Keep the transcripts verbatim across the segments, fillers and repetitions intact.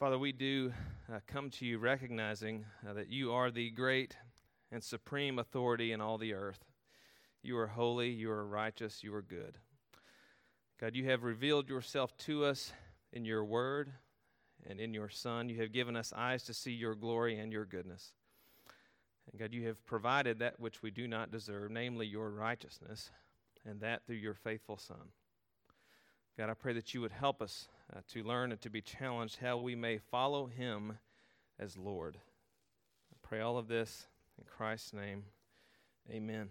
Father, we do uh, come to you recognizing uh, that you are the great and supreme authority in all the earth. You are holy, you are righteous, you are good. God, you have revealed yourself to us in your word and in your Son. You have given us eyes to see your glory and your goodness. And God, you have provided that which we do not deserve, namely your righteousness, and that through your faithful Son. God, I pray that you would help us uh, to learn and to be challenged how we may follow him as Lord. I pray all of this in Christ's name. Amen.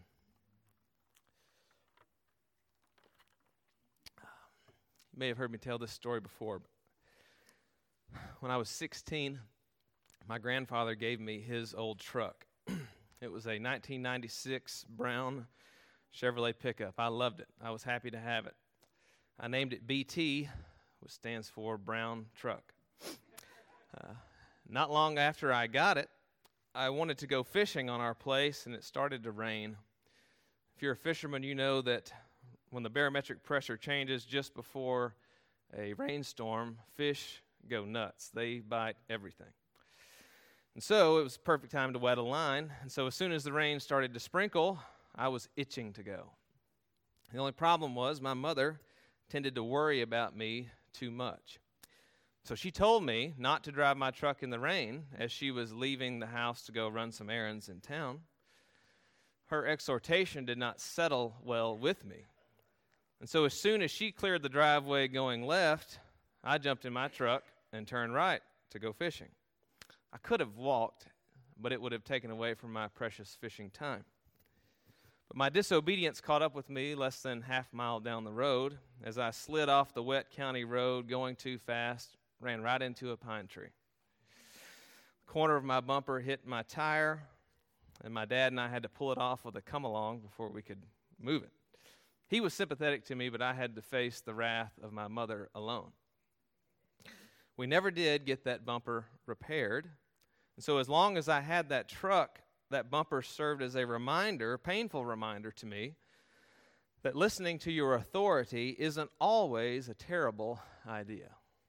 You may have heard me tell this story before. When I was sixteen, my grandfather gave me his old truck. It was a nineteen ninety-six brown Chevrolet pickup. I loved it. I was happy to have it. I named it B T, which stands for Brown Truck. Uh, not long after I got it, I wanted to go fishing on our place, and it started to rain. If you're a fisherman, you know that when the barometric pressure changes just before a rainstorm, fish go nuts. They bite everything. And so it was the perfect time to wet a line. And so as soon as the rain started to sprinkle, I was itching to go. The only problem was my mother tended to worry about me too much. So she told me not to drive my truck in the rain as she was leaving the house to go run some errands in town. Her exhortation did not settle well with me. And so as soon as she cleared the driveway going left, I jumped in my truck and turned right to go fishing. I could have walked, but it would have taken away from my precious fishing time. But my disobedience caught up with me less than half a mile down the road as I slid off the wet county road going too fast, ran right into a pine tree. The corner of my bumper hit my tire, and my dad and I had to pull it off with a come-along before we could move it. He was sympathetic to me, but I had to face the wrath of my mother alone. We never did get that bumper repaired. And so as long as I had that truck, that bumper served as a reminder, a painful reminder to me, that listening to your authority isn't always a terrible idea.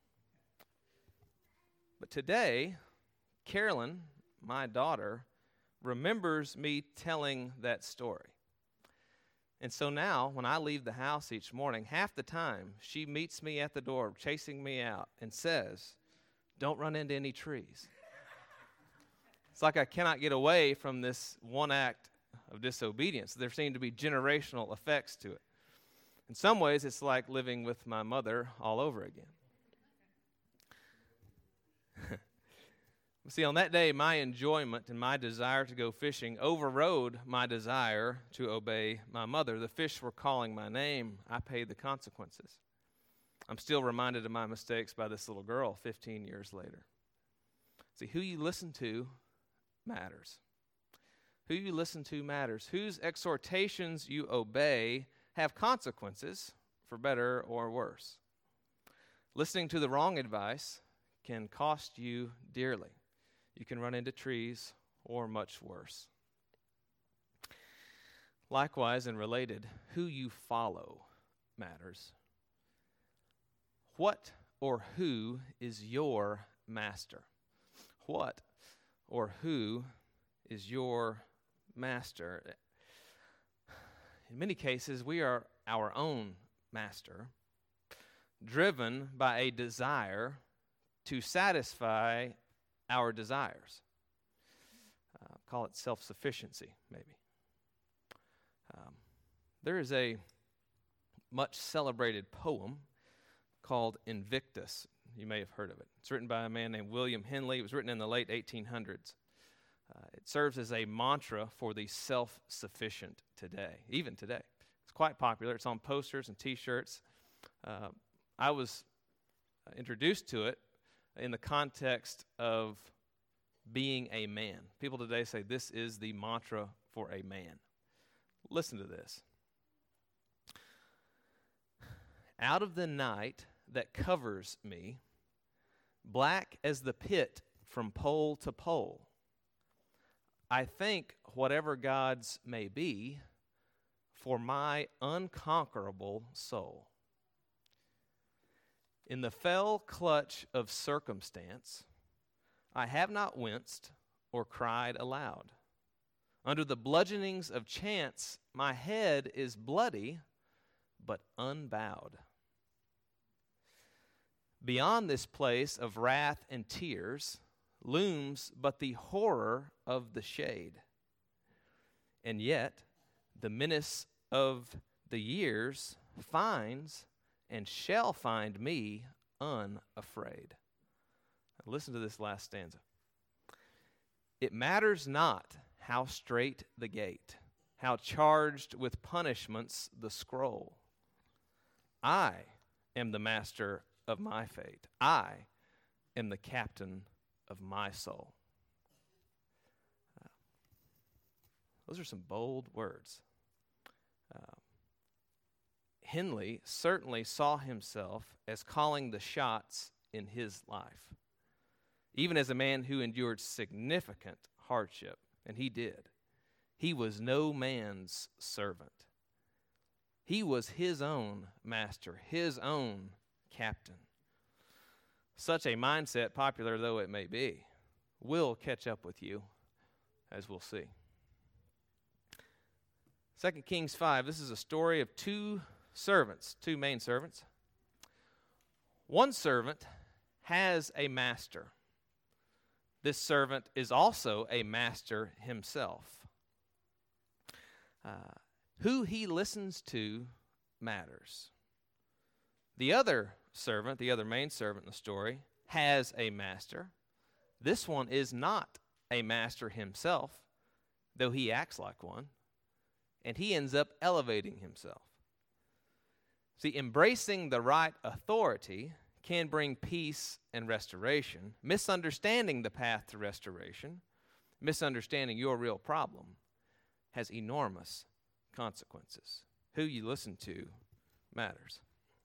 But today, Carolyn, my daughter, remembers me telling that story. And so now, when I leave the house each morning, half the time, she meets me at the door, chasing me out, and says, "Don't run into any trees." It's like I cannot get away from this one act of disobedience. There seem to be generational effects to it. In some ways, it's like living with my mother all over again. See, on that day, my enjoyment and my desire to go fishing overrode my desire to obey my mother. The fish were calling my name. I paid the consequences. I'm still reminded of my mistakes by this little girl fifteen years later. See, who you listen to matters. Who you listen to matters. Whose exhortations you obey have consequences, for better or worse. Listening to the wrong advice can cost you dearly. You can run into trees or much worse. Likewise and related, who you follow matters. What or who is your master? What or who is your master? In many cases, we are our own master, driven by a desire to satisfy our desires. Uh, call it self-sufficiency, maybe. Um, there is a much celebrated poem called Invictus. You may have heard of it. It's written by a man named William Henley. It was written in the late eighteen hundreds. Uh, it serves as a mantra for the self-sufficient today, even today. It's quite popular. It's on posters and T-shirts. Uh, I was introduced to it in the context of being a man. People today say this is the mantra for a man. Listen to this. Out of the night that covers me, black as the pit from pole to pole, I thank whatever gods may be for my unconquerable soul. In the fell clutch of circumstance, I have not winced or cried aloud. Under the bludgeonings of chance, my head is bloody, but unbowed. Beyond this place of wrath and tears looms but the horror of the shade. And yet, the menace of the years finds and shall find me unafraid. Now listen to this last stanza. It matters not how strait the gate, how charged with punishments the scroll. I am the master of my fate. I am the captain of my soul. Uh, those are some bold words. Uh, Henley certainly saw himself as calling the shots in his life, even as a man who endured significant hardship, and he did. He was no man's servant. He was his own master, his own captain. Such a mindset, popular though it may be, will catch up with you, as we'll see. Second Kings five, this is a story of two servants, two main servants. One servant has a master. This servant is also a master himself. Uh, who he listens to matters. The other servant, the other main servant in the story, has a master. This one is not a master himself, though he acts like one, and he ends up elevating himself. See, embracing the right authority can bring peace and restoration. Misunderstanding the path to restoration, misunderstanding your real problem, has enormous consequences. Who you listen to matters.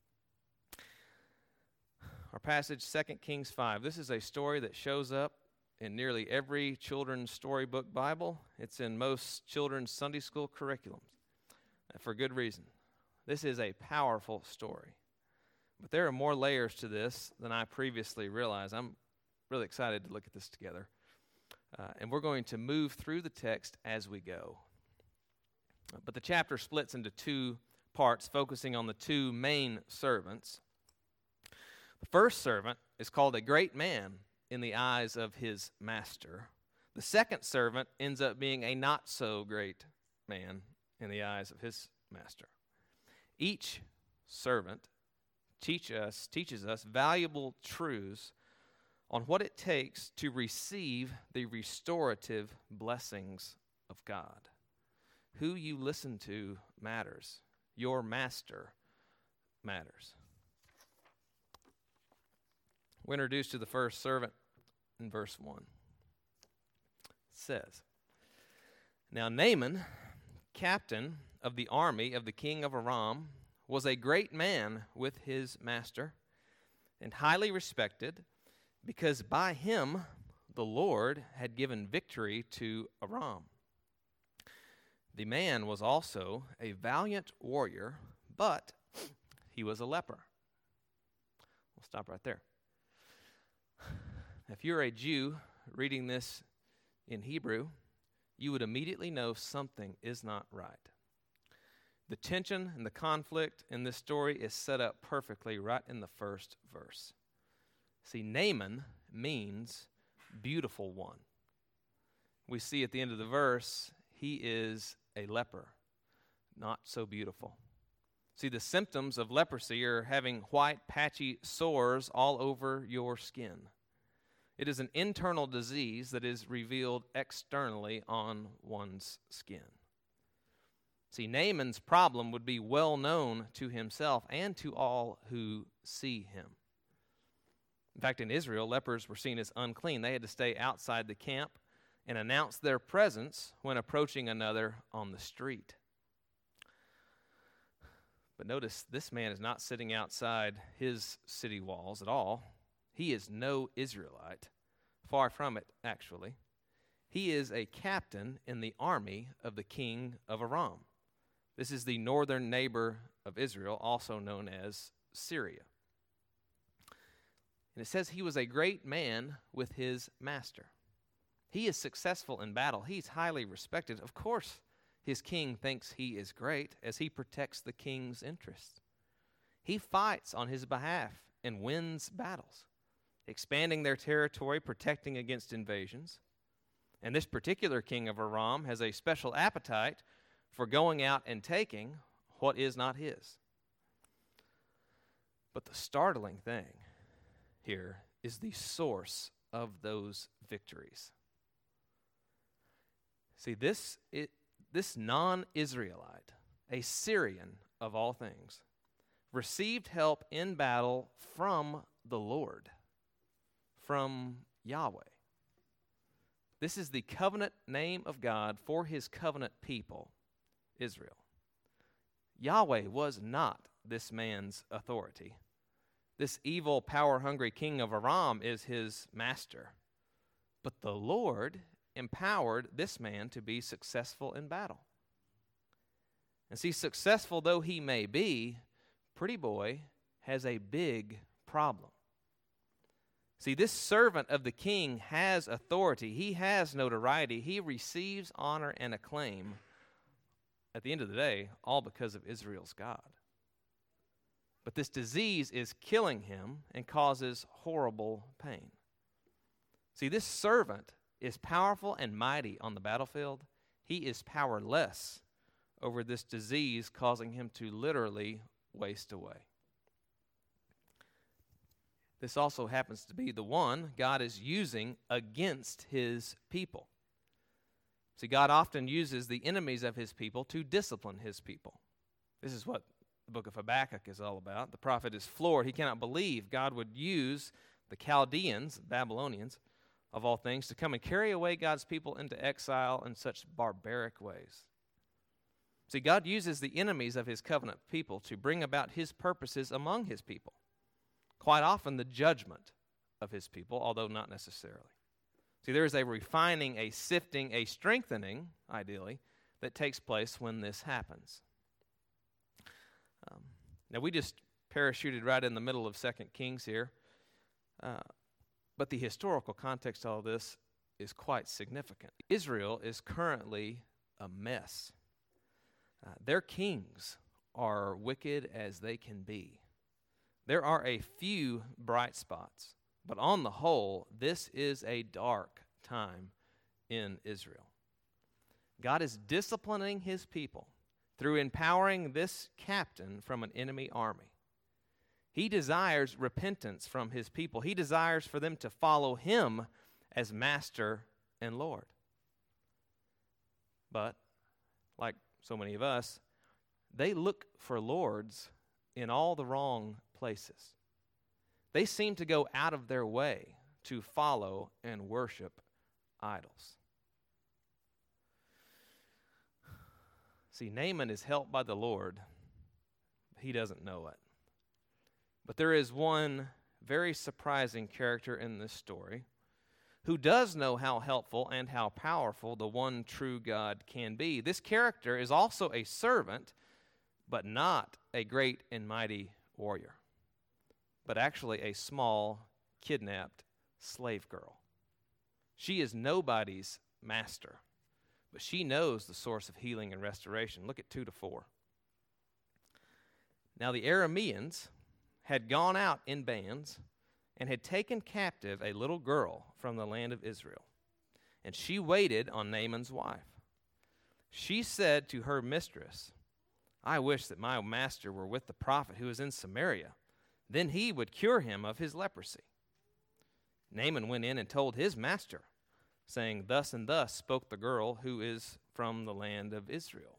Our passage, Second Kings five. This is a story that shows up in nearly every children's storybook Bible. It's in most children's Sunday school curriculums, for good reason. This is a powerful story. But there are more layers to this than I previously realized. I'm really excited to look at this together. Uh, and we're going to move through the text as we go. But the chapter splits into two parts, focusing on the two main servants. The first servant is called a great man in the eyes of his master. The second servant ends up being a not-so-great man in the eyes of his master. Each servant teach us, teaches us valuable truths on what it takes to receive the restorative blessings of God. Who you listen to matters. Your master matters. We're introduced to the first servant in verse one. It says, Now Naaman, captain of the army of the king of Aram, was a great man with his master, and highly respected, because by him the Lord had given victory to Aram. The man was also a valiant warrior, but he was a leper. We'll stop right there. If you're a Jew reading this in Hebrew, you would immediately know something is not right. The tension and the conflict in this story is set up perfectly right in the first verse. See, Naaman means beautiful one. We see at the end of the verse, he is a leper, not so beautiful. See, the symptoms of leprosy are having white, patchy sores all over your skin. It is an internal disease that is revealed externally on one's skin. See, Naaman's problem would be well known to himself and to all who see him. In fact, in Israel, lepers were seen as unclean. They had to stay outside the camp and announce their presence when approaching another on the street. But notice, this man is not sitting outside his city walls at all. He is no Israelite. Far from it, actually. He is a captain in the army of the king of Aram. This is the northern neighbor of Israel, also known as Syria. And it says he was a great man with his master. He is successful in battle. He's highly respected. Of course, his king thinks he is great as he protects the king's interests. He fights on his behalf and wins battles, expanding their territory, protecting against invasions. And this particular king of Aram has a special appetite for going out and taking what is not his. But the startling thing here is the source of those victories. See, this it, this non-Israelite, a Syrian of all things, received help in battle from the Lord, from Yahweh. This is the covenant name of God for his covenant people, Israel. Yahweh was not this man's authority. This evil, power-hungry king of Aram is his master. But the Lord empowered this man to be successful in battle. And see, successful though he may be, Pretty Boy has a big problem. See, this servant of the king has authority. He has notoriety. He receives honor and acclaim. At the end of the day, all because of Israel's God. But this disease is killing him and causes horrible pain. See, this servant is powerful and mighty on the battlefield. He is powerless over this disease, causing him to literally waste away. This also happens to be the one God is using against his people. See, God often uses the enemies of his people to discipline his people. This is what the book of Habakkuk is all about. The prophet is floored. He cannot believe God would use the Chaldeans, Babylonians, of all things, to come and carry away God's people into exile in such barbaric ways. See, God uses the enemies of his covenant people to bring about his purposes among his people. Quite often the judgment of his people, although not necessarily. See, there is a refining, a sifting, a strengthening, ideally, that takes place when this happens. Um, now, we just parachuted right in the middle of Second Kings here, uh, but the historical context of all this is quite significant. Israel is currently a mess. Uh, their kings are wicked as they can be. There are a few bright spots, but on the whole, this is a dark time in Israel. God is disciplining his people through empowering this captain from an enemy army. He desires repentance from his people. He desires for them to follow him as master and Lord. But, like so many of us, they look for lords in all the wrong places. They seem to go out of their way to follow and worship idols. See, Naaman is helped by the Lord. He doesn't know it. But there is one very surprising character in this story who does know how helpful and how powerful the one true God can be. This character is also a servant, but not a great and mighty warrior, but actually a small, kidnapped slave girl. She is nobody's master, but she knows the source of healing and restoration. Look at two to four. Now the Arameans had gone out in bands and had taken captive a little girl from the land of Israel, and she waited on Naaman's wife. She said to her mistress, "I wish that my master were with the prophet who is in Samaria. Then he would cure him of his leprosy." Naaman went in and told his master, saying, "Thus and thus spoke the girl who is from the land of Israel."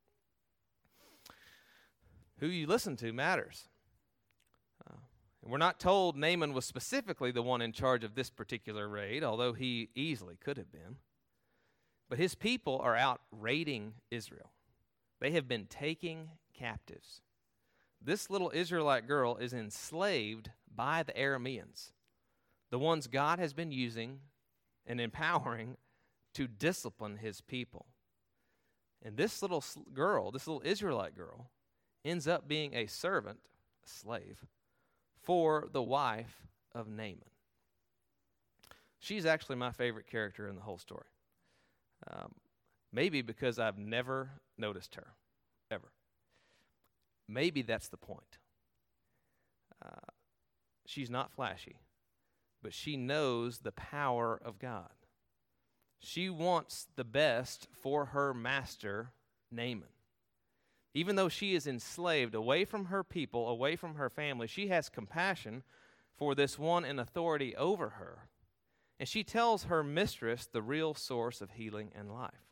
Who you listen to matters. Uh, and we're not told Naaman was specifically the one in charge of this particular raid, although he easily could have been. But his people are out raiding Israel. They have been taking captives. This little Israelite girl is enslaved by the Arameans, the ones God has been using and empowering to discipline his people. And this little girl, this little Israelite girl, ends up being a servant, a slave, for the wife of Naaman. She's actually my favorite character in the whole story. Um, maybe because I've never noticed her, ever. Maybe that's the point. Uh, she's not flashy, but she knows the power of God. She wants the best for her master, Naaman. Even though she is enslaved away from her people, away from her family, she has compassion for this one in authority over her. And she tells her mistress the real source of healing and life.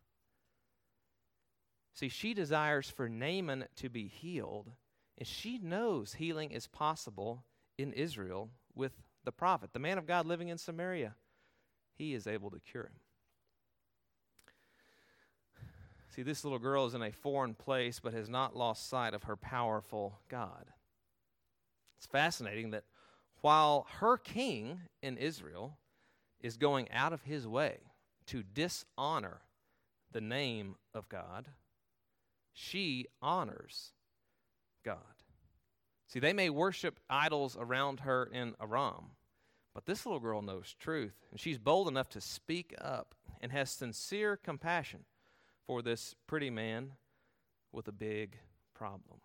See, she desires for Naaman to be healed, and she knows healing is possible in Israel with the prophet, the man of God living in Samaria. He is able to cure him. See, this little girl is in a foreign place but has not lost sight of her powerful God. It's fascinating that while her king in Israel is going out of his way to dishonor the name of God, she honors God. See, they may worship idols around her in Aram, but this little girl knows truth, and she's bold enough to speak up and has sincere compassion for this pretty man with a big problem.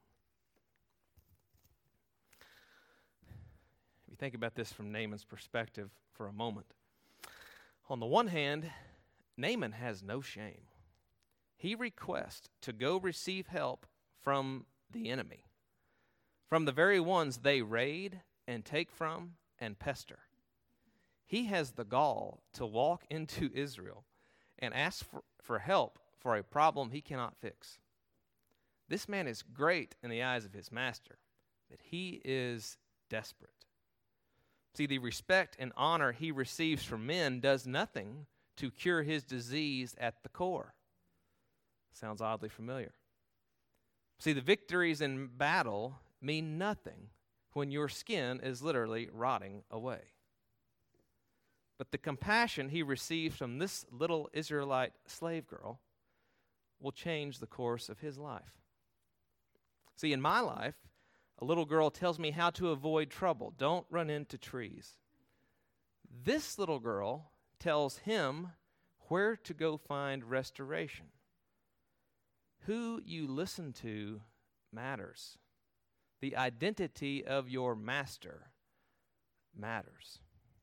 If you think about this from Naaman's perspective for a moment, on the one hand, Naaman has no shame. He requests to go receive help from the enemy, from the very ones they raid and take from and pester. He has the gall to walk into Israel and ask for, for help for a problem he cannot fix. This man is great in the eyes of his master, but he is desperate. See, the respect and honor he receives from men does nothing to cure his disease at the core. Sounds oddly familiar. See, the victories in battle mean nothing when your skin is literally rotting away. But the compassion he receives from this little Israelite slave girl will change the course of his life. See, in my life, a little girl tells me how to avoid trouble. Don't run into trees. This little girl tells him where to go find restoration. Who you listen to matters. The identity of your master matters.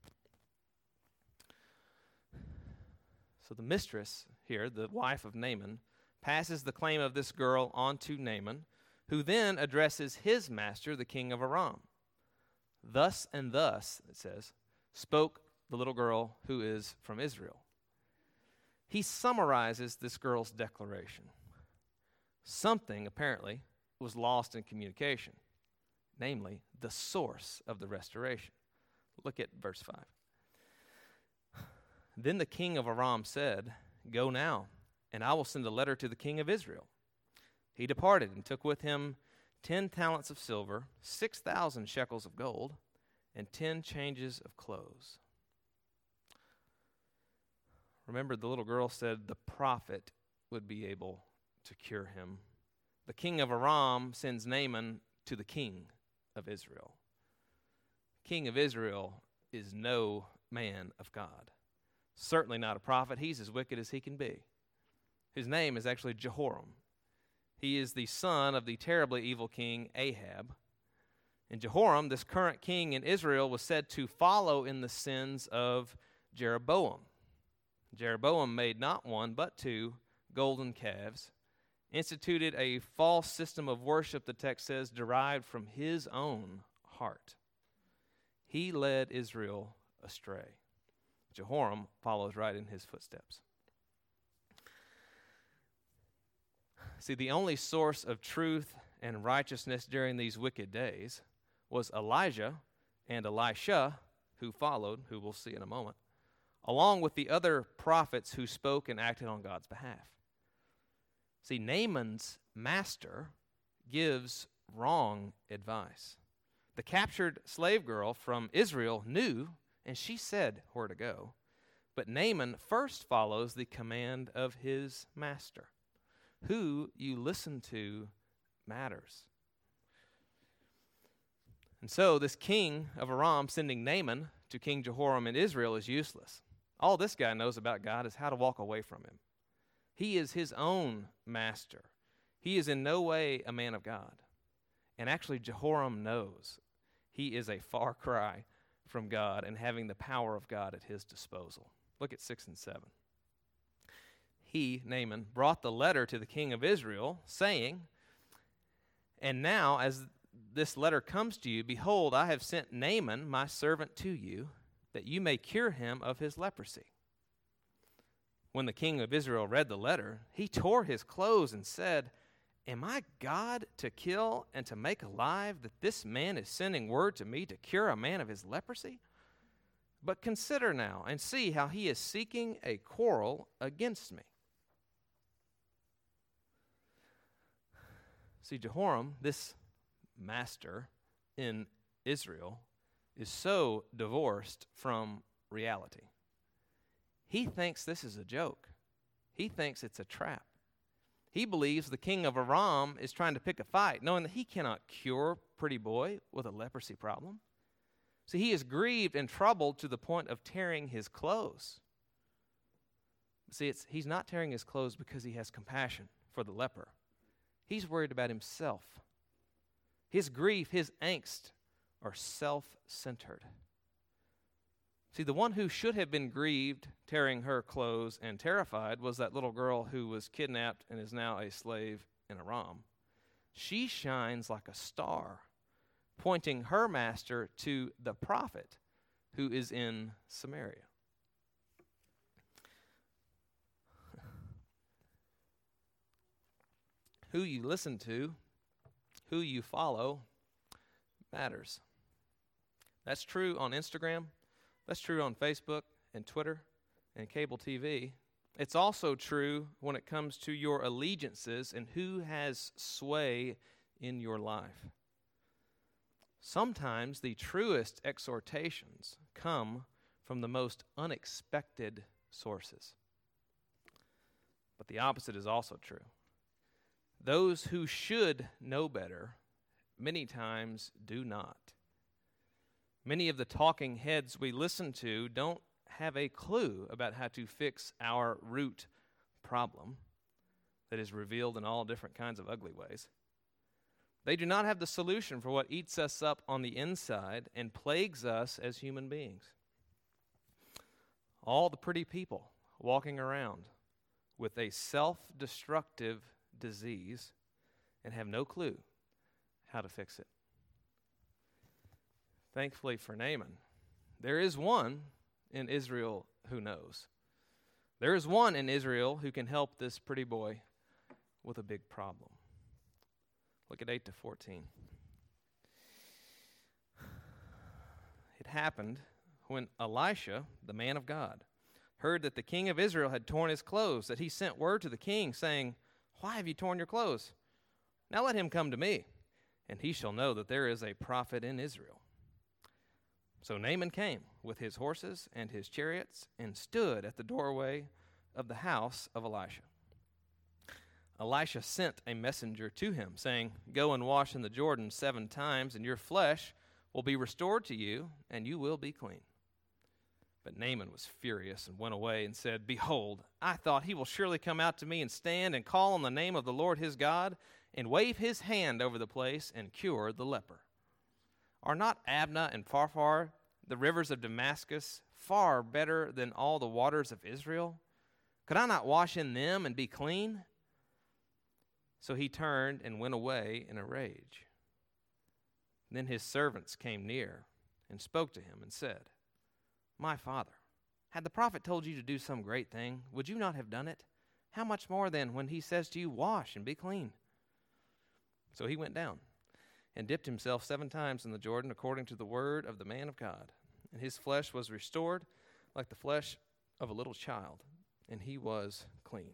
So the mistress here, the wife of Naaman, passes the claim of this girl on to Naaman, who then addresses his master, the king of Aram. Thus and thus, it says, spoke the little girl who is from Israel. He summarizes this girl's declaration. Something, apparently, was lost in communication, namely, the source of the restoration. Look at verse five. Then the king of Aram said, "Go now, and I will send a letter to the king of Israel." He departed and took with him ten talents of silver, six thousand shekels of gold, and ten changes of clothes. Remember, the little girl said the prophet would be able to cure him. The king of Aram sends Naaman to the king of Israel. King of Israel is no man of God. Certainly not a prophet. He's as wicked as he can be. His name is actually Jehoram. He is the son of the terribly evil king Ahab. And Jehoram, this current king in Israel, was said to follow in the sins of Jeroboam. Jeroboam made not one but two golden calves, instituted a false system of worship, the text says, derived from his own heart. He led Israel astray. Jehoram follows right in his footsteps. See, the only source of truth and righteousness during these wicked days was Elijah and Elisha, who followed, who we'll see in a moment, along with the other prophets who spoke and acted on God's behalf. See, Naaman's master gives wrong advice. The captured slave girl from Israel knew, and she said where to go. But Naaman first follows the command of his master. Who you listen to matters. And so this king of Aram sending Naaman to King Jehoram in Israel is useless. All this guy knows about God is how to walk away from him. He is his own master. He is in no way a man of God. And actually, Jehoram knows he is a far cry from God and having the power of God at his disposal. Look at six and seven. He, Naaman, brought the letter to the king of Israel, saying, "And now, as this letter comes to you, behold, I have sent Naaman, my servant, to you, that you may cure him of his leprosy." When the king of Israel read the letter, he tore his clothes and said, "Am I God to kill and to make alive, that this man is sending word to me to cure a man of his leprosy? But consider now and see how he is seeking a quarrel against me." See, Jehoram, this master in Israel, is so divorced from reality. He thinks this is a joke. He thinks it's a trap. He believes the king of Aram is trying to pick a fight, knowing that he cannot cure pretty boy with a leprosy problem. See, he is grieved and troubled to the point of tearing his clothes. See, it's, he's not tearing his clothes because he has compassion for the leper. He's worried about himself. His grief, his angst are self-centered. See, the one who should have been grieved, tearing her clothes and terrified, was that little girl who was kidnapped and is now a slave in Aram. She shines like a star, pointing her master to the prophet who is in Samaria. Who you listen to, who you follow, matters. That's true on Instagram. That's true on Facebook and Twitter and cable T V. It's also true when it comes to your allegiances and who has sway in your life. Sometimes the truest exhortations come from the most unexpected sources. But the opposite is also true. Those who should know better many times do not. Many of the talking heads we listen to don't have a clue about how to fix our root problem that is revealed in all different kinds of ugly ways. They do not have the solution for what eats us up on the inside and plagues us as human beings. All the pretty people walking around with a self-destructive disease and have no clue how to fix it. Thankfully for Naaman, there is one in Israel who knows. There is one in Israel who can help this pretty boy with a big problem. Look at eight to fourteen. It happened when Elisha, the man of God, heard that the king of Israel had torn his clothes, that he sent word to the king, saying, "Why have you torn your clothes? Now let him come to me, and he shall know that there is a prophet in Israel." So Naaman came with his horses and his chariots and stood at the doorway of the house of Elisha. Elisha sent a messenger to him, saying, "Go and wash in the Jordan seven times, and your flesh will be restored to you, and you will be clean." But Naaman was furious and went away and said, "Behold, I thought he will surely come out to me and stand and call on the name of the Lord his God and wave his hand over the place and cure the leper. Are not Abna and Pharpar, the rivers of Damascus, far better than all the waters of Israel? Could I not wash in them and be clean?" So he turned and went away in a rage. Then his servants came near and spoke to him and said, "My father, had the prophet told you to do some great thing, would you not have done it? How much more then when he says to you, 'Wash and be clean'?" So he went down and dipped himself seven times in the Jordan according to the word of the man of God. And his flesh was restored like the flesh of a little child, and he was clean.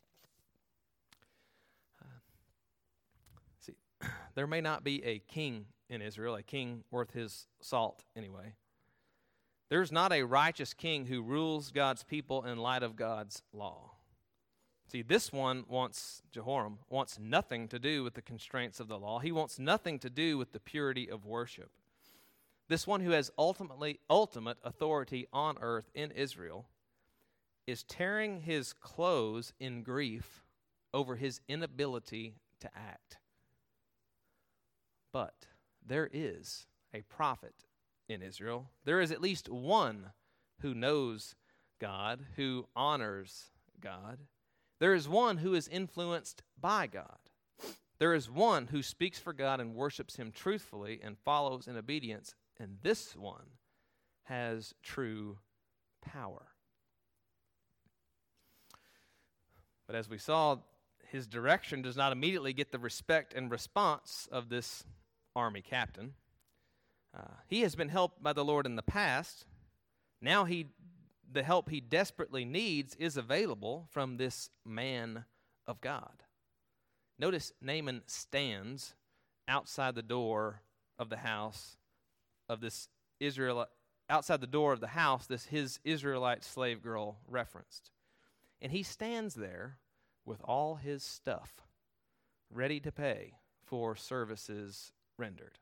Uh, see, there may not be a king in Israel, a king worth his salt anyway. There's not a righteous king who rules God's people in light of God's law. See, this one wants, Jehoram, wants nothing to do with the constraints of the law. He wants nothing to do with the purity of worship. this one who has ultimately ultimate authority on earth in Israel, is tearing his clothes in grief over his inability to act. But there is a prophet in Israel. There is at least one who knows God, who honors God. There is one who is influenced by God. There is one who speaks for God and worships him truthfully and follows in obedience, and this one has true power. But as we saw, his direction does not immediately get the respect and response of this army captain. Uh, he has been helped by the Lord in the past. Now he, the help he desperately needs is available from this man of God. Notice Naaman stands outside the door of the house of this Israelite, outside the door of the house this his Israelite slave girl referenced. And he stands there with all his stuff, ready to pay for services rendered.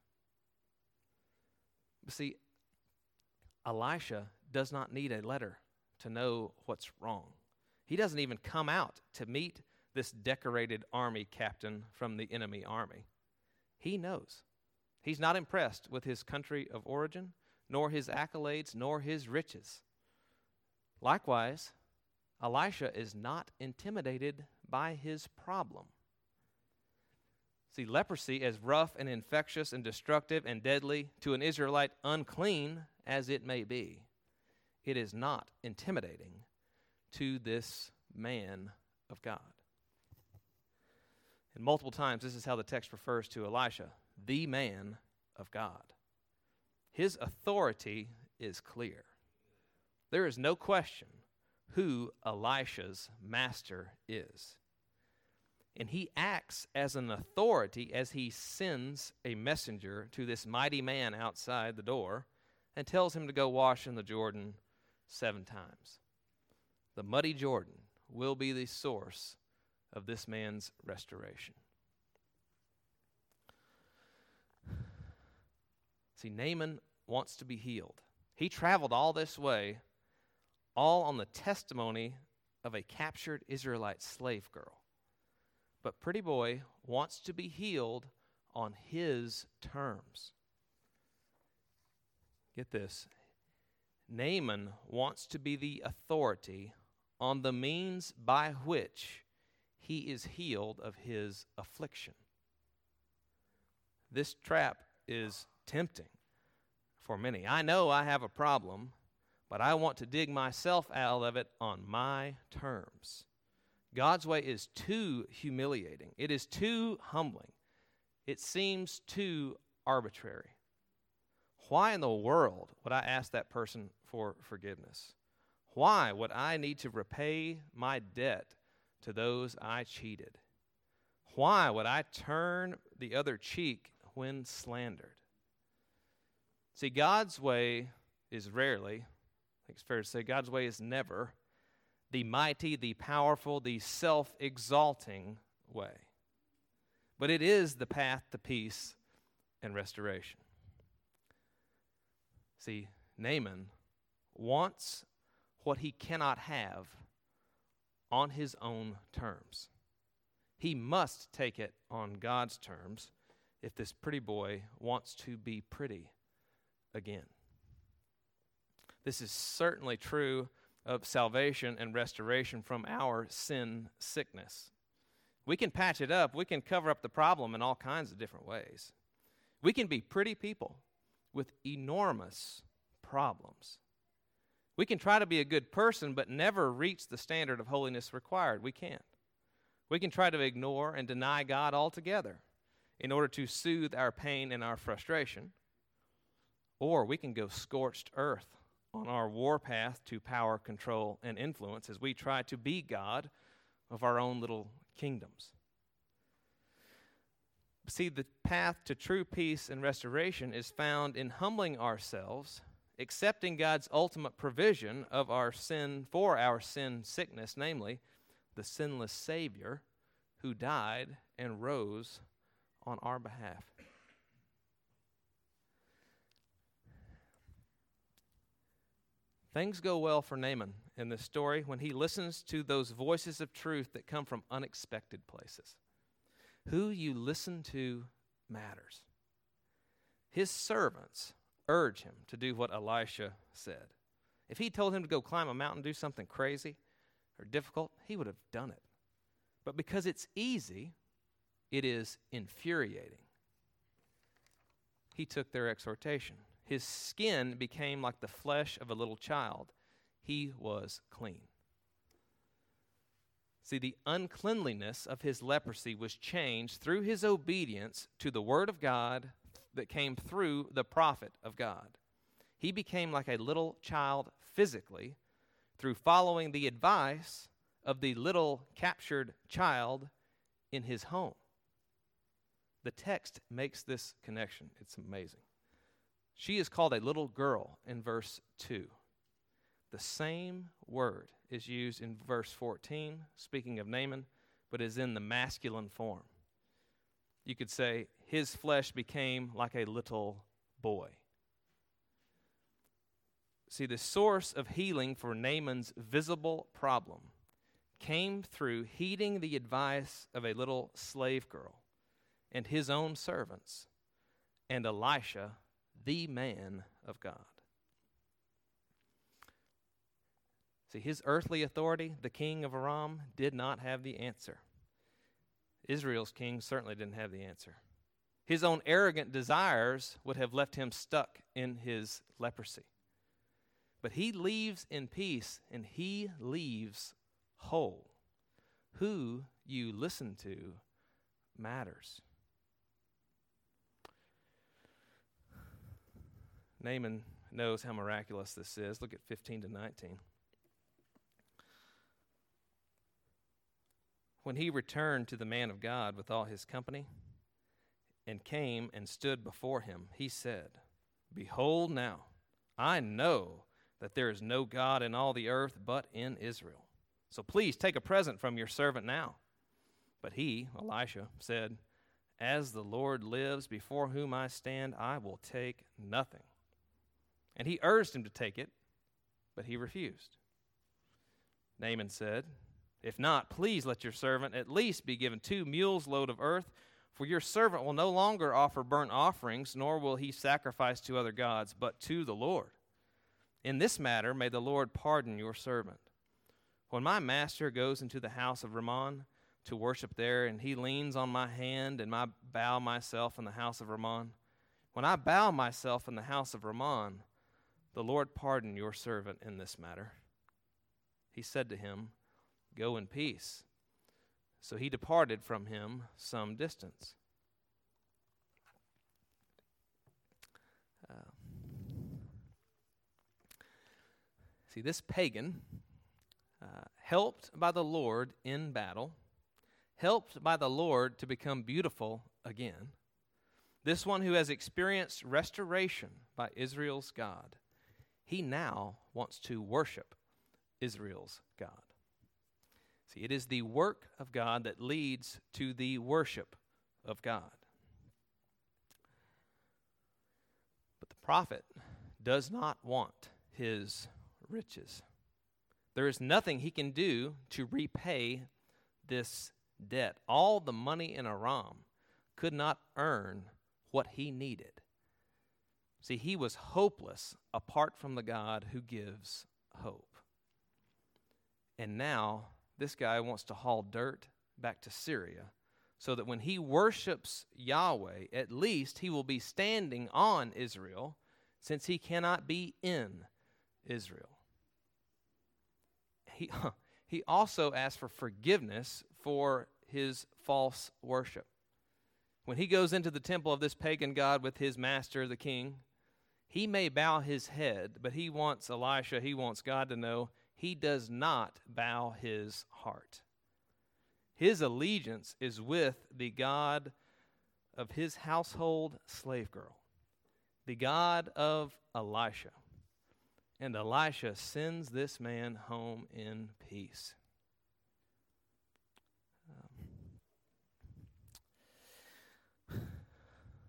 But see, Elisha does not need a letter to know what's wrong. He doesn't even come out to meet this decorated army captain from the enemy army. He knows. He's not impressed with his country of origin, nor his accolades, nor his riches. Likewise, Elisha is not intimidated by his problem. See, leprosy, as rough and infectious and destructive and deadly to an Israelite unclean as it may be, it is not intimidating to this man of God. And multiple times, this is how the text refers to Elisha, the man of God. His authority is clear. There is no question who Elisha's master is. And he acts as an authority as he sends a messenger to this mighty man outside the door and tells him to go wash in the Jordan seven times. The muddy Jordan will be the source of this man's restoration. See, Naaman wants to be healed. He traveled all this way, all on the testimony of a captured Israelite slave girl. But Pretty Boy wants to be healed on his terms. Get this. Naaman wants to be the authority on the means by which he is healed of his affliction. This trap is tempting for many. I know I have a problem, but I want to dig myself out of it on my terms. God's way is too humiliating. It is too humbling. It seems too arbitrary. Why in the world would I ask that person for forgiveness? Why would I need to repay my debt to those I cheated? Why would I turn the other cheek when slandered? See, God's way is rarely, I think it's fair to say, God's way is never the mighty, the powerful, the self-exalting way. But it is the path to peace and restoration. See, Naaman wants what he cannot have on his own terms. He must take it on God's terms if this pretty boy wants to be pretty again. This is certainly true of salvation and restoration from our sin sickness. We can patch it up. We can cover up the problem in all kinds of different ways. We can be pretty people with enormous problems. We can try to be a good person but never reach the standard of holiness required. We can't. We can try to ignore and deny God altogether in order to soothe our pain and our frustration. Or we can go scorched earth on our warpath to power, control, and influence as we try to be God of our own little kingdoms. See, the path to true peace and restoration is found in humbling ourselves, accepting God's ultimate provision of our sin for our sin sickness, namely the sinless Savior who died and rose on our behalf. Things go well for Naaman in this story when he listens to those voices of truth that come from unexpected places. Who you listen to matters. His servants urge him to do what Elisha said. If he told him to go climb a mountain, do something crazy or difficult, he would have done it. But because it's easy, it is infuriating. He took their exhortation. His skin became like the flesh of a little child. He was clean. See, the uncleanliness of his leprosy was changed through his obedience to the word of God that came through the prophet of God. He became like a little child physically through following the advice of the little captured child in his home. The text makes this connection. It's amazing. She is called a little girl in verse two. The same word is used in verse fourteen, speaking of Naaman, but is in the masculine form. You could say, his flesh became like a little boy. See, the source of healing for Naaman's visible problem came through heeding the advice of a little slave girl and his own servants and Elisha, the man of God. See, his earthly authority, the king of Aram, did not have the answer. Israel's king certainly didn't have the answer. His own arrogant desires would have left him stuck in his leprosy. But he leaves in peace, and he leaves whole. Who you listen to matters. Naaman knows how miraculous this is. Look at fifteen to nineteen. When he returned to the man of God with all his company and came and stood before him, he said, Behold now, I know that there is no God in all the earth but in Israel. So please take a present from your servant now. But he, Elisha, said, As the Lord lives before whom I stand, I will take nothing. And he urged him to take it, but he refused. Naaman said, If not, please let your servant at least be given two mules' load of earth, for your servant will no longer offer burnt offerings, nor will he sacrifice to other gods, but to the Lord. In this matter may the Lord pardon your servant. When my master goes into the house of Rimmon to worship there, and he leans on my hand, and I bow myself in the house of Rimmon, when I bow myself in the house of Rimmon, the Lord pardon your servant in this matter. He said to him, Go in peace. So he departed from him some distance. Uh, see, this pagan, uh, helped by the Lord in battle, helped by the Lord to become beautiful again, this one who has experienced restoration by Israel's God, he now wants to worship Israel's God. See, it is the work of God that leads to the worship of God. But the prophet does not want his riches. There is nothing he can do to repay this debt. All the money in Aram could not earn what he needed. See, he was hopeless apart from the God who gives hope. And now this guy wants to haul dirt back to Syria so that when he worships Yahweh, at least he will be standing on Israel, since he cannot be in Israel. He, he also asks for forgiveness for his false worship. When he goes into the temple of this pagan god with his master, the king, he may bow his head, but he wants Elisha, he wants God to know, he does not bow his heart. His allegiance is with the God of his household slave girl, the God of Elisha. And Elisha sends this man home in peace. Um,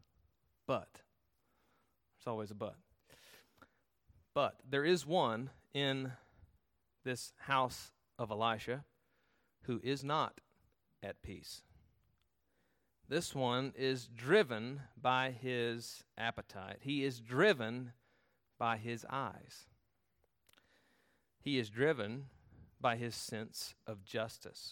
but, there's always a but. But there is one in this house of Elisha who is not at peace. This one is driven by his appetite. He is driven by his eyes. He is driven by his sense of justice.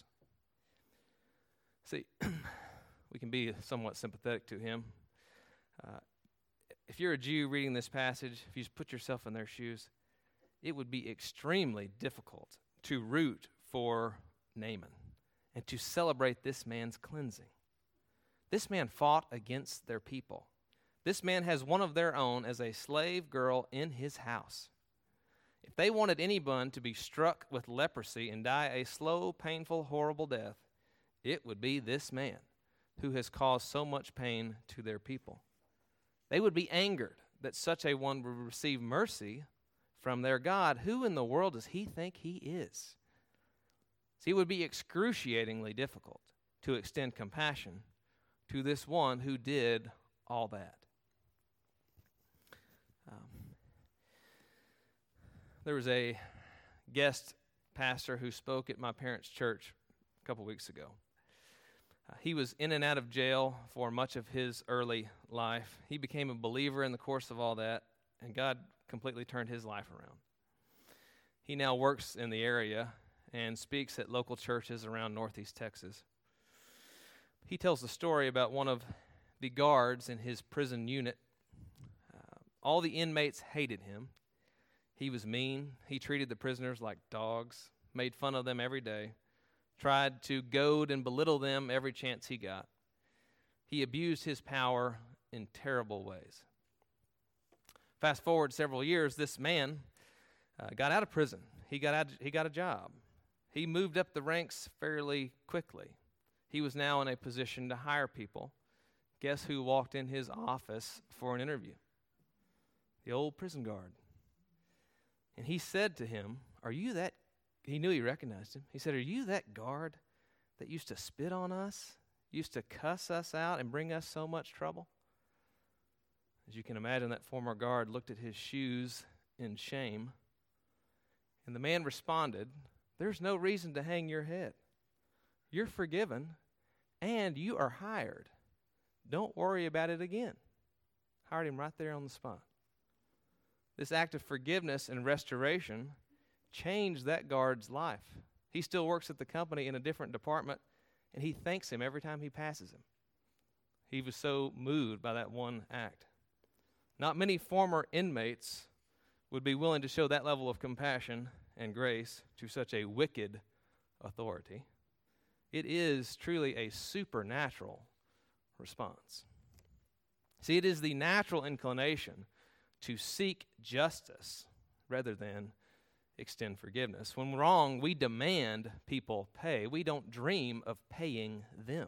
See, we can be somewhat sympathetic to him. Uh, if you're a Jew reading this passage, if you just put yourself in their shoes, it would be extremely difficult to root for Naaman and to celebrate this man's cleansing. This man fought against their people. This man has one of their own as a slave girl in his house. If they wanted anyone to be struck with leprosy and die a slow, painful, horrible death, it would be this man who has caused so much pain to their people. They would be angered that such a one would receive mercy from their God. Who in the world does he think he is? See, it would be excruciatingly difficult to extend compassion to this one who did all that. Um, there was a guest pastor who spoke at my parents' church a couple weeks ago. Uh, he was in and out of jail for much of his early life. He became a believer in the course of all that, and God completely turned his life around. He now works in the area and speaks at local churches around Northeast Texas. He tells the story about one of the guards in his prison unit. Uh, all the inmates hated him. He was mean. He treated the prisoners like dogs, made fun of them every day, tried to goad and belittle them every chance he got. He abused his power in terrible ways. Fast forward several years, this man uh, got out of prison. He got out, he got a job. He moved up the ranks fairly quickly. He was now in a position to hire people. Guess who walked in his office for an interview? The old prison guard. And he said to him, "Are you that?" He knew he recognized him. He said, "Are you that guard that used to spit on us, used to cuss us out and bring us so much trouble?" As you can imagine, that former guard looked at his shoes in shame. And the man responded, "There's no reason to hang your head. You're forgiven, and you are hired. Don't worry about it again." Hired him right there on the spot. This act of forgiveness and restoration changed that guard's life. He still works at the company in a different department, and he thanks him every time he passes him. He was so moved by that one act. Not many former inmates would be willing to show that level of compassion and grace to such a wicked authority. It is truly a supernatural response. See, it is the natural inclination to seek justice rather than extend forgiveness. When wrong, we demand people pay. We don't dream of paying them.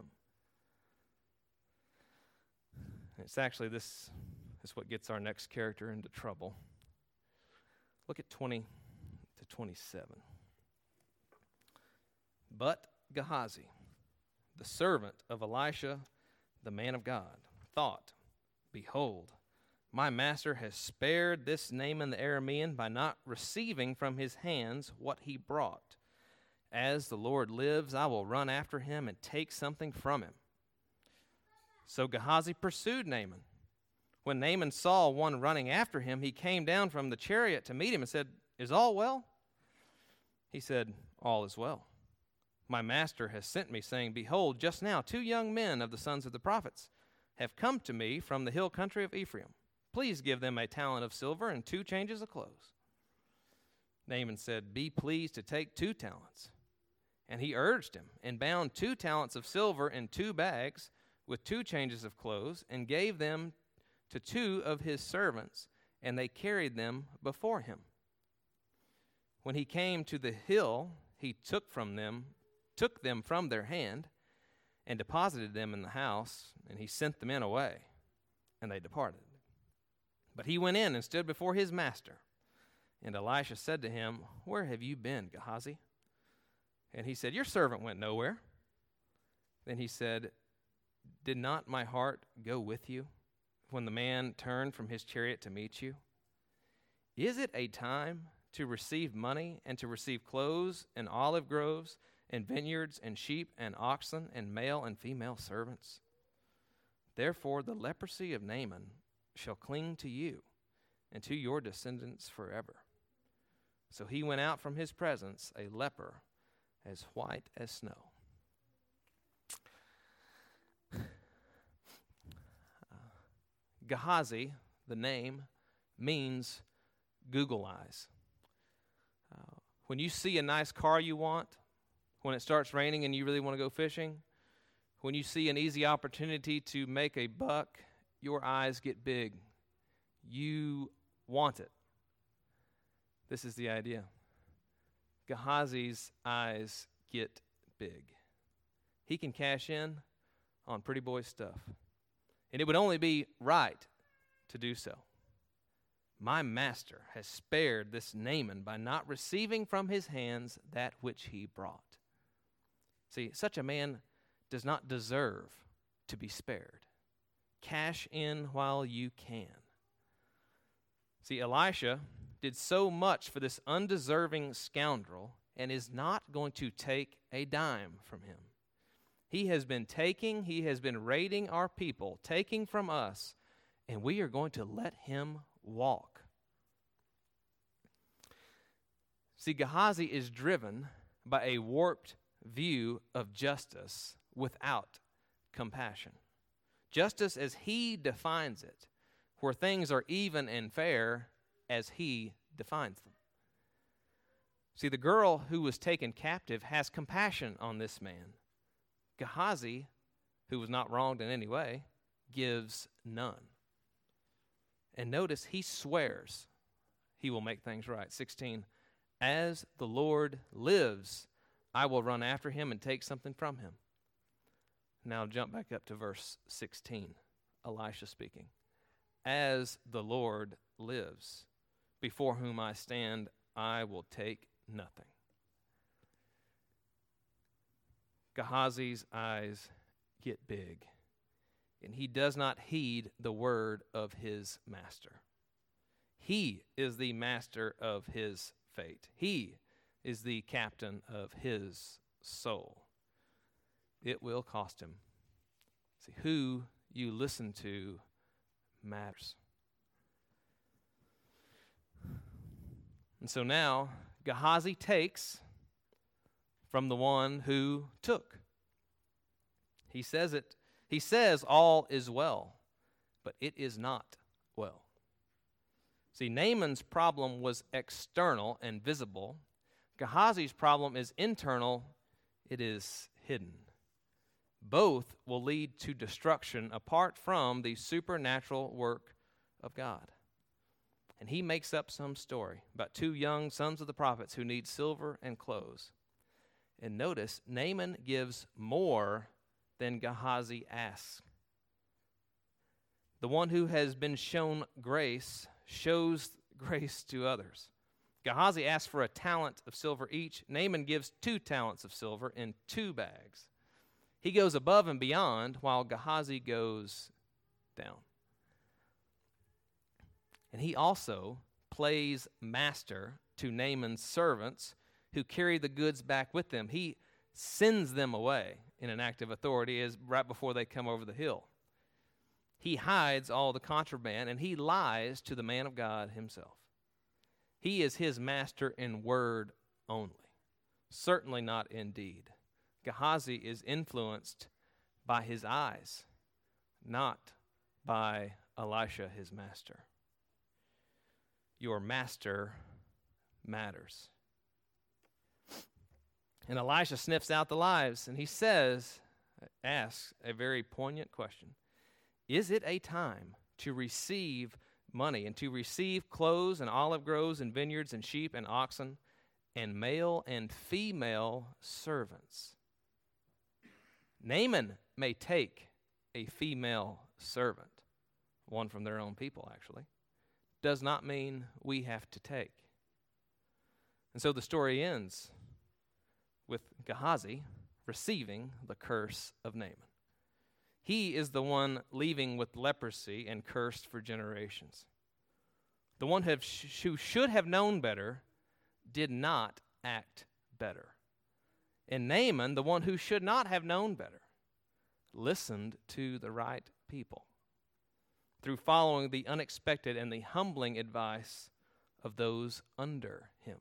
It's actually this is what gets our next character into trouble. Look at twenty to twenty-seven. But Gehazi, the servant of Elisha, the man of God, thought, "Behold, my master has spared this Naaman the Aramean by not receiving from his hands what he brought. As the Lord lives, I will run after him and take something from him." So Gehazi pursued Naaman. When Naaman saw one running after him, he came down from the chariot to meet him and said, "Is all well?" He said, "All is well. My master has sent me, saying, Behold, just now two young men of the sons of the prophets have come to me from the hill country of Ephraim. Please give them a talent of silver and two changes of clothes." Naaman said, "Be pleased to take two talents." And he urged him, and bound two talents of silver in two bags with two changes of clothes, and gave them to two of his servants, and they carried them before him. When he came to the hill, he took from them, took them from their hand, and deposited them in the house, and he sent the men away, and they departed. But he went in and stood before his master. And Elisha said to him, "Where have you been, Gehazi?" And he said, "Your servant went nowhere." Then he said, "Did not my heart go with you when the man turned from his chariot to meet you? Is it a time to receive money and to receive clothes and olive groves and vineyards and sheep and oxen and male and female servants? Therefore the leprosy of Naaman shall cling to you and to your descendants forever. So he went out from his presence a leper as white as snow. Uh, Gehazi, the name, means Google eyes. Uh, when you see a nice car you want, when it starts raining and you really want to go fishing, when you see an easy opportunity to make a buck, your eyes get big. You want it. This is the idea. Gehazi's eyes get big. He can cash in on pretty boy stuff. And it would only be right to do so. My master has spared this Naaman by not receiving from his hands that which he brought. See, such a man does not deserve to be spared. Cash in while you can. See, Elisha did so much for this undeserving scoundrel and is not going to take a dime from him. He has been taking, he has been raiding our people, taking from us, and we are going to let him walk. See, Gehazi is driven by a warped view of justice without compassion. Justice as he defines it, where things are even and fair as he defines them. See, the girl who was taken captive has compassion on this man. Gehazi, who was not wronged in any way, gives none. And notice he swears he will make things right. sixteen, as the Lord lives, I will run after him and take something from him. Now jump back up to verse sixteen, Elisha speaking. As the Lord lives, before whom I stand, I will take nothing. Gehazi's eyes get big, and he does not heed the word of his master. He is the master of his fate. He is the captain of his soul. It will cost him. See, who you listen to matters. And so now Gehazi takes from the one who took. He says it. He says all is well, but it is not well. See, Naaman's problem was external and visible. Gehazi's problem is internal. It is hidden. Both will lead to destruction apart from the supernatural work of God. And he makes up some story about two young sons of the prophets who need silver and clothes. And notice, Naaman gives more than Gehazi asks. The one who has been shown grace shows grace to others. Gehazi asks for a talent of silver each. Naaman gives two talents of silver in two bags. He goes above and beyond while Gehazi goes down. And he also plays master to Naaman's servants who carry the goods back with them. He sends them away in an act of authority as right before they come over the hill. He hides all the contraband, and he lies to the man of God himself. He is his master in word only, certainly not in deed. Gehazi is influenced by his eyes, not by Elisha, his master. Your master matters. And Elisha sniffs out the lies, and he says, asks a very poignant question. Is it a time to receive money and to receive clothes and olive groves and vineyards and sheep and oxen and male and female servants? Naaman may take a female servant, one from their own people actually, does not mean we have to take. And so the story ends with Gehazi receiving the curse of Naaman. He is the one leaving with leprosy and cursed for generations. The one have sh- who should have known better did not act better. And Naaman, the one who should not have known better, listened to the right people through following the unexpected and the humbling advice of those under him.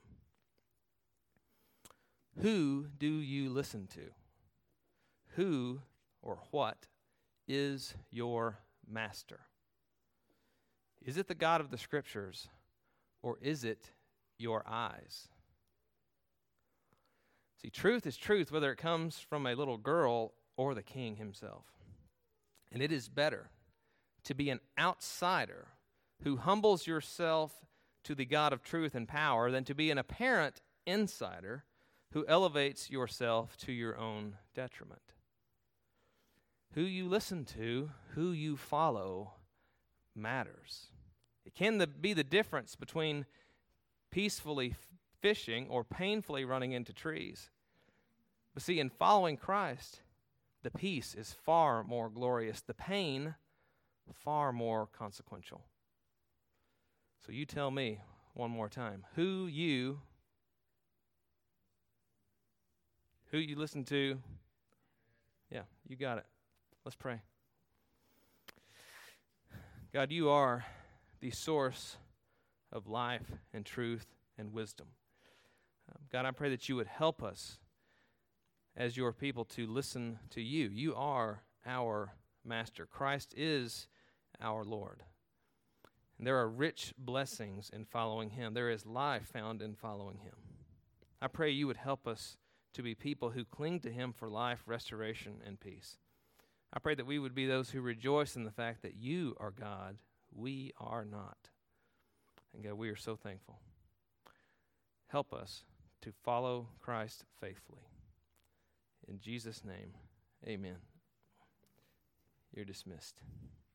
Who do you listen to? Who or what is your master? Is it the God of the Scriptures, or is it your eyes? See, truth is truth, whether it comes from a little girl or the king himself. And it is better to be an outsider who humbles yourself to the God of truth and power than to be an apparent insider who elevates yourself to your own detriment. Who you listen to, who you follow, matters. It can the, be the difference between peacefully fishing or painfully running into trees. But see, in following Christ, the peace is far more glorious, the pain far more consequential. So you tell me one more time, who you who you listen to. Yeah, you got it. Let's pray. God, you are the source of life and truth and wisdom. Um, God, I pray that you would help us as your people to listen to you. You are our master. Christ is our Lord. And there are rich blessings in following him. There is life found in following him. I pray you would help us to be people who cling to him for life, restoration, and peace. I pray that we would be those who rejoice in the fact that you are God, we are not. And God, we are so thankful. Help us to follow Christ faithfully. In Jesus' name, amen. You're dismissed.